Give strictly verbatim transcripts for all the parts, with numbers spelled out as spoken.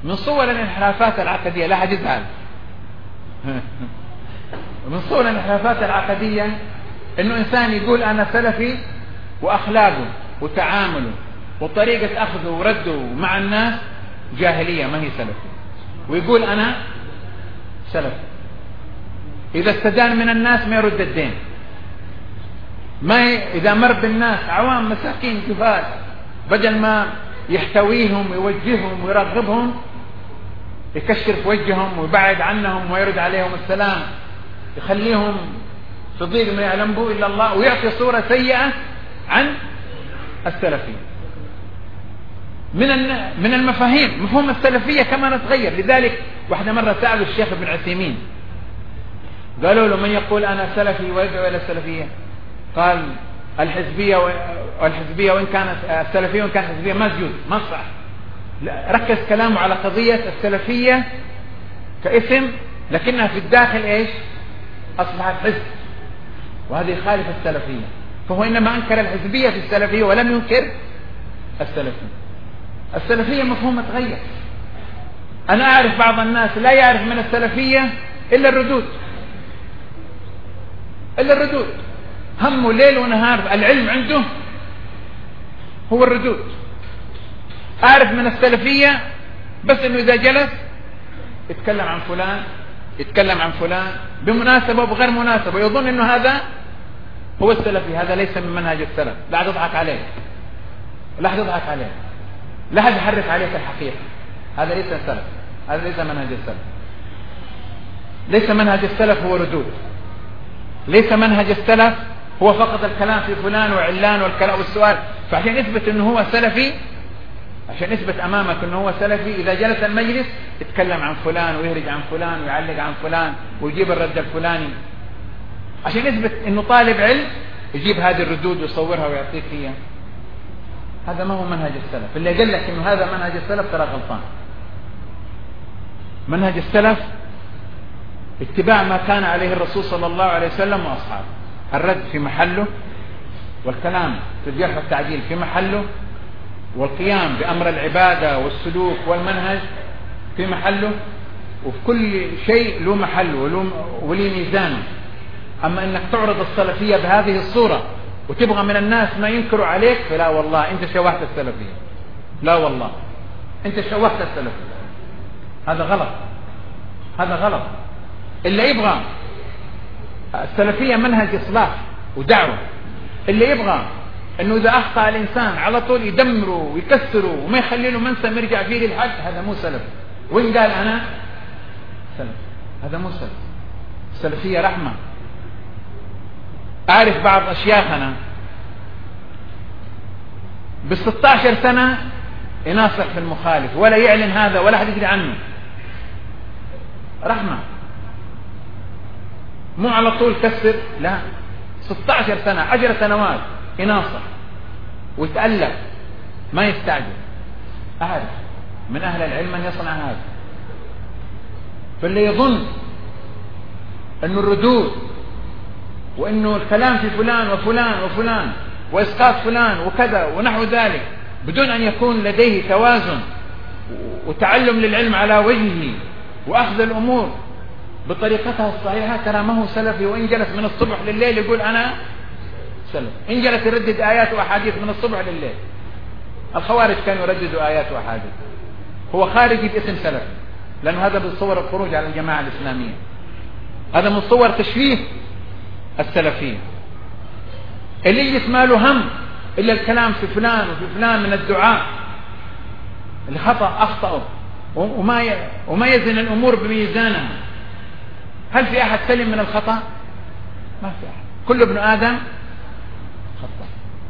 من صور الانحرافات العقدية، لا حد يزعل من صور الانحرافات العقدية انه انسان يقول انا سلفي واخلاقه وتعامله وطريقة اخذه ورده مع الناس جاهلية، ما هي سلفي. ويقول انا سلفي، اذا استدان من الناس ما يرد الدين، ما ي... اذا مر بالناس عوام مساكين جفال بدل ما يحتويهم ويوجههم ويرغبهم يكشر في وجههم ويبعد عنهم ويرد عليهم السلام، يخليهم في ضيق ما يعلم به إلا الله، ويعطي صورة سيئة عن السلفية. من من المفاهيم مفهوم السلفية كما نتغير. لذلك واحدة مرة سألوا الشيخ ابن عثيمين قالوا له من يقول أنا سلفي ويدعو إلى السلفية؟ قال الحزبية والحزبية وإن كانت السلفية وإن كانت حزبية ما تجوز، ما صح. ركز كلامه على قضية السلفية كاسم، لكنها في الداخل إيش؟ أصبحت حزب، وهذه يخالف السلفية. فهو إنما أنكر الحزبية في السلفية ولم ينكر السلفية. السلفية مفهوم تغير. أنا أعرف بعض الناس لا يعرف من السلفية إلا الردود، إلا الردود، همه ليل ونهار العلم عنده هو الردود. أعرف من السلفية بس إنه إذا جلس يتكلم عن فلان يتكلم عن فلان بمناسبة وبغير مناسبة، يظن إنه هذا هو السلفي. هذا ليس من منهج السلف. لا أحد يضحك عليه، لا أحد يضحك عليه، لا أحد يحرف عليك الحقيقة. هذا ليس السلف، هذا ليس منهج السلف. ليس منهج السلف هو ردود، ليس منهج السلف هو فقط الكلام في فلان وعلان والكلام والسؤال. فعشان يثبت إنه هو سلفي، عشان يثبت أمامك إنه هو سلفي، إذا جلس المجلس يتكلم عن فلان ويهرج عن فلان ويعلق عن فلان ويجيب الرد الفلاني. عشان يثبت إنه طالب علم يجيب هذه الردود ويصورها ويعطيك فيها. هذا ما هو منهج السلف. اللي قال لك إنه هذا منهج السلف ترى غلطان. منهج السلف اتباع ما كان عليه الرسول صلى الله عليه وسلم وأصحابه، الرد في محله، والكلام في الجرح والتعديل في محله، والقيام بأمر العبادة والسلوك والمنهج في محله، وفي كل شيء له محله وله ميزانه. أما أنك تعرض السلفية بهذه الصورة وتبغى من الناس ما ينكروا عليك، فلا والله أنت شوهت السلفية، لا والله أنت شوهت السلفية. هذا غلط، هذا غلط. اللي يبغى السلفية منهج إصلاح ودعوة، اللي يبغى انه اذا اخطأ الانسان على طول يدمره ويكسره وما يخلي له منسم يرجع فيه للحق، هذا مو سلف. وين قال انا سلف؟ هذا مو سلف. السلفية رحمة. اعرف بعض اشياخنا بالستة عشر سنة يناصح في المخالف ولا يعلن هذا ولا حد يدري عنه. رحمة، مو على طول كسر، لا، ستة عشر سنة عشر سنوات يناصح ويتألف ما يستعجل. أعرف من أهل العلم من يصنع هذا. فاللي يظن أنه الردود وأنه الكلام في فلان وفلان وفلان وإسقاط فلان وكذا ونحو ذلك بدون أن يكون لديه توازن وتعلم للعلم على وجهه وأخذ الأمور بطريقتها الصحيحة، ترى ما هو سلفي. وإن جلس من الصبح لليل يقول أنا سلف، إن جلس يردد آيات وأحاديث من الصبح لليل. الخوارج كانوا يرددوا آيات وأحاديث. هو خارجي باسم سلف، لأن هذا من صور الخروج على الجماعة الإسلامية، هذا من صور تشويه السلفية. اللي يجلس ما له هم إلا الكلام في فلان وفي فلان من الدعاء اللي خطأ أخطأوا وما وما يزن الأمور بميزانها. هل في أحد سلم من الخطأ؟ ما في أحد، كل ابن آدم خطأ.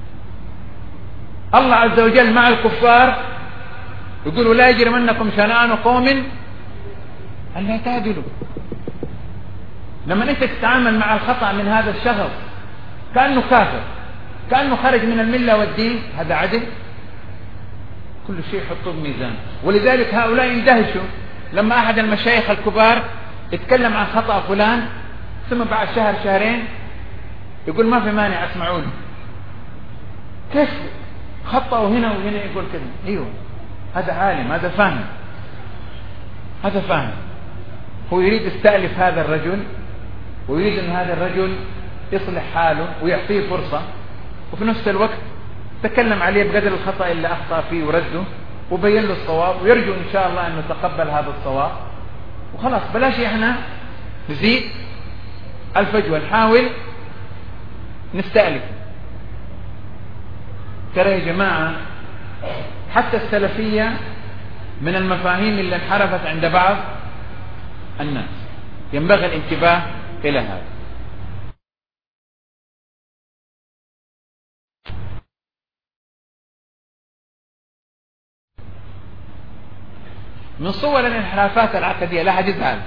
الله عز وجل مع الكفار يقول ولا يجرمنكم شنآن قوم ألا تعدلوا. لما أنت تتعامل مع الخطأ من هذا الشخص كأنه كافر، كأنه خرج من الملة والدين، هذا عدل؟ كل شيء يحطوه بميزان. ولذلك هؤلاء يندهشوا لما أحد المشايخ الكبار يتكلم عن خطأ فلان ثم بعد شهر شهرين يقول ما في مانع اسمعونه. كيف خطأوا هنا وهنا يقول كذا؟ ايوه هذا عالم، هذا فاهم. هذا فاهم، هو يريد يستألف هذا الرجل ويريد أن هذا الرجل يصلح حاله ويعطيه فرصة، وفي نفس الوقت تكلم عليه بقدر الخطأ اللي أخطأ فيه ورده وبين له الصواب، ويرجو إن شاء الله أنه يتقبل هذا الصواب وخلاص. بلاش إحنا نزيد الفجوة، نحاول نستألف. ترى يا جماعة حتى السلفية من المفاهيم اللي انحرفت عند بعض الناس، ينبغي الانتباه إلى هذا. من صور الانحرافات العقدية، لا حد يزعل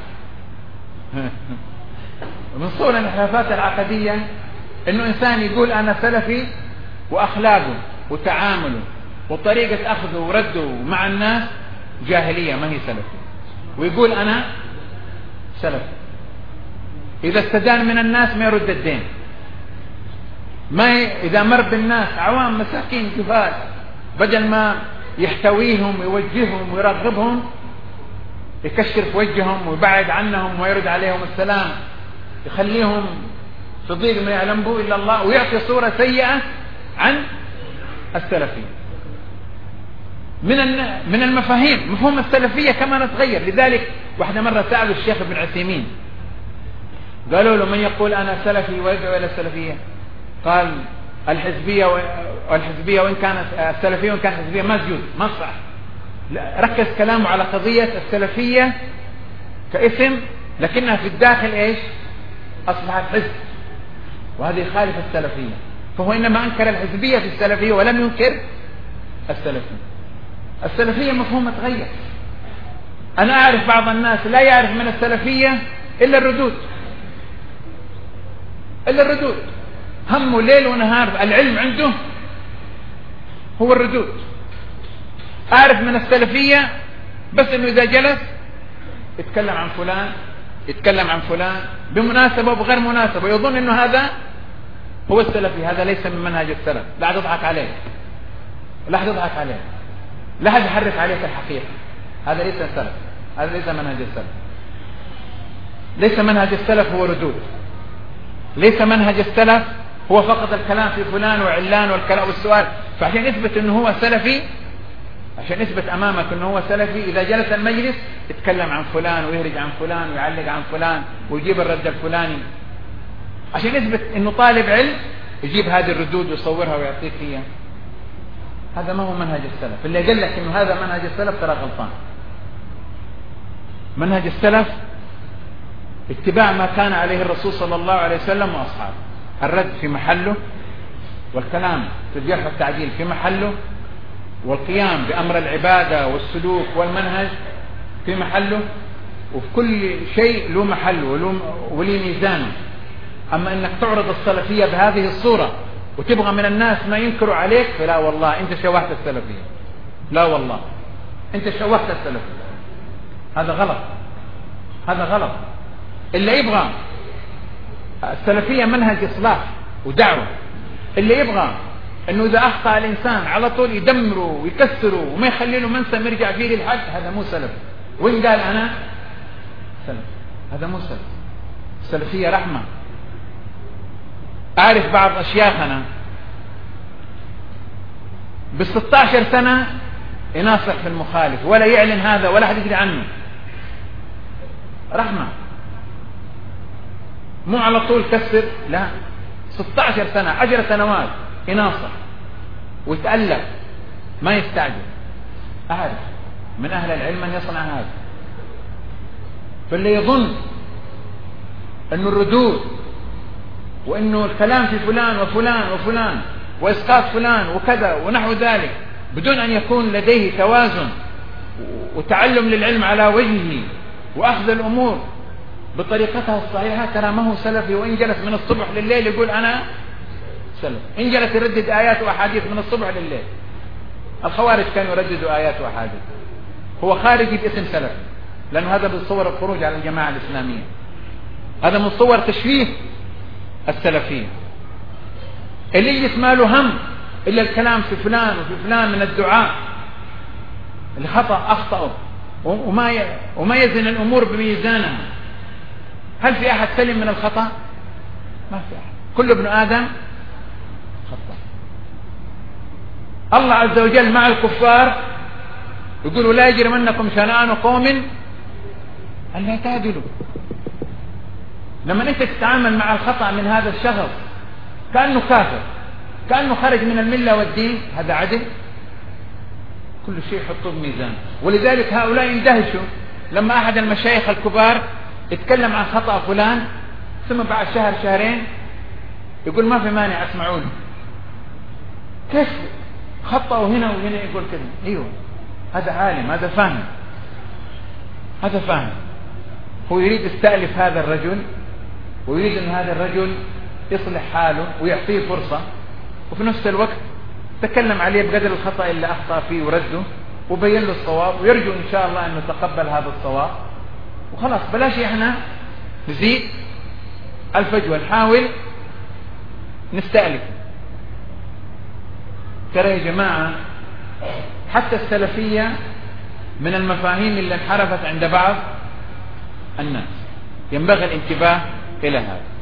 من صور الانحرافات العقدية انه انسان يقول انا سلفي واخلاقه وتعامله وطريقة اخذه ورده مع الناس جاهلية، ما هي سلفي، ويقول انا سلفي. اذا استدان من الناس ما يرد الدين، ما ي... اذا مر بالناس عوام مساكين جفاة بدل ما يحتويهم ويوجههم ويرغبهم يكشر في وجههم ويبعد عنهم ويرد عليهم السلام، يخليهم في ضيق ما يعلم به إلا الله، ويعطي صورة سيئة عن السلفية. من من المفاهيم مفهوم السلفية كما نتغير. لذلك واحدة مرة سألوا الشيخ ابن عثيمين قالوا له من يقول أنا سلفي ويدعو إلى السلفية؟ قال الحزبية والحزبية وإن كانت السلفية وإن كانت حزبية ما تجوز، ما صح. ركز كلامه على قضية السلفية كاسم، لكنها في الداخل إيش؟ أصبحت حزب، وهذه خالف السلفية. فهو إنما أنكر الحزبية في السلفية ولم ينكر السلفية. السلفية مفهوم تغير. أنا أعرف بعض الناس لا يعرف من السلفية إلا الردود، إلا الردود، همه ليل ونهار العلم عنده هو الردود. أعرف من السلفية بس إنه إذا جلس يتكلم عن فلان يتكلم عن فلان بمناسبة وبغير مناسبة، يظن إنه هذا هو السلفي. هذا ليس من منهج السلف. لا حد يضحك عليه، لا حد يضحك عليه، لا حد يحرف عليك الحقيقة. هذا ليس السلف، هذا ليس منهج السلف. ليس منهج السلف هو ردود، ليس منهج السلف هو فقط الكلام في فلان وعلان والكلام والسؤال. فعشان يثبت انه هو سلفي، عشان يثبت امامك انه هو سلفي، اذا جلس المجلس يتكلم عن فلان ويهرج عن فلان ويعلق عن فلان ويجيب الرد الفلاني. عشان يثبت انه طالب علم يجيب هذه الردود ويصورها ويعطيك اياها. هذا ما هو منهج السلف. اللي قال لك انه هذا منهج السلف ترى غلطان. منهج السلف اتباع ما كان عليه الرسول صلى الله عليه وسلم واصحابه، الرد في محله، والكلام في الجرح والتعديل في محله، والقيام بأمر العبادة والسلوك والمنهج في محله، وفي كل شيء له محله وليه ميزانه. أما أنك تعرض السلفية بهذه الصورة وتبغى من الناس ما ينكروا عليك، فلا والله أنت شوهت السلفية، لا والله أنت شوهت السلفية. هذا غلط، هذا غلط. اللي يبغى السلفية منهج إصلاح ودعوة، اللي يبغى انه اذا اخطأ الانسان على طول يدمره ويكسره وما يخلي له منسم يرجع فيه للحق، هذا مو سلف. وين قال انا سلف؟ هذا مو سلف. السلفية رحمة. اعرف بعض اشياخنا بالستة عشر سنة يناصح في المخالف ولا يعلن هذا ولا حد يدري عنه. رحمة، مو على طول كسر، لا، ستة عشر سنة، عشر سنوات يناصح ويتألف، ما يستعجل. أعرف من أهل العلم من يصنع هذا. فاللي يظن أنه الردود وأنه الكلام في فلان وفلان وفلان وإسقاط فلان وكذا ونحو ذلك بدون أن يكون لديه توازن وتعلم للعلم على وجهه وأخذ الأمور بطريقتها الصحيحة، ترى ما هو سلفي. وإن جلس من الصبح لليل يقول أنا سلف، إن جلس يردد آيات وأحاديث من الصبح لليل. الخوارج كانوا يرددوا آيات وأحاديث. هو خارجي باسم سلف، لأنه هذا من صور الخروج على الجماعة الإسلامية، هذا من صور تشويه السلفية. اللي يجلس ما له هم إلا الكلام في فلان وفي فلان من الدعاء اللي خطأ أخطأوا وما وما يزن الأمور بميزانها. هل في أحد سلم من الخطأ؟ ما في أحد، كل ابن آدم خطأ. الله عز وجل مع الكفار يقول ولا يجرمنكم شنآن قوم ألا تعدلوا. لما أنت تتعامل مع الخطأ من هذا الشخص كأنه كافر، كأنه خرج من الملة والدين، هذا عدل؟ كل شيء يحطوه بميزان. ولذلك هؤلاء اندهشوا لما أحد المشايخ الكبار يتكلم عن خطأ فلان، ثم بعد شهر شهرين يقول ما في مانع اسمعوا له. كيف خطأوا هنا وهنا يقول كذا؟ ايوه هذا عالم، هذا فاهم، هذا فاهم. هو يريد يستألف هذا الرجل ويريد ان هذا الرجل يصلح حاله ويعطيه فرصة، وفي نفس الوقت تكلم عليه بقدر الخطأ اللي أخطأ فيه ورده وبين له الصواب، ويرجو إن شاء الله أنه يتقبل هذا الصواب، وخلاص بلاش إحنا نزيد الفجوة، نحاول نستألف. ترى يا جماعة حتى السلفية من المفاهيم اللي انحرفت عند بعض الناس، ينبغي الانتباه إلى هذا.